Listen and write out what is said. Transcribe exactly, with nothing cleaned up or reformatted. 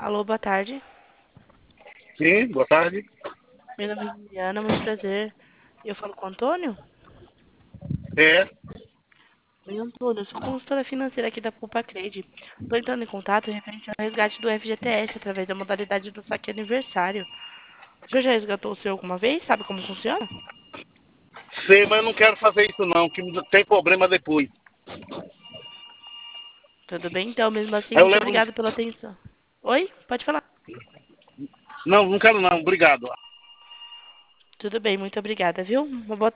Alô, boa tarde. Sim, boa tarde. Meu nome é Juliana, muito prazer. Eu falo com o Antônio? É, Oi, Antônio, eu sou consultora financeira aqui da Poupa Trade. Estou entrando em contato referente ao resgate do F G T S através da modalidade do saque aniversário. O senhor já resgatou o seu alguma vez? Sabe como funciona? sei, mas eu não quero fazer isso não, que tem problema depois. Tudo bem, então, mesmo assim, Aí eu muito levo. obrigada pela atenção. Oi? Pode falar. Não, não quero não, obrigado. Tudo bem, muito obrigada, viu? Uma boa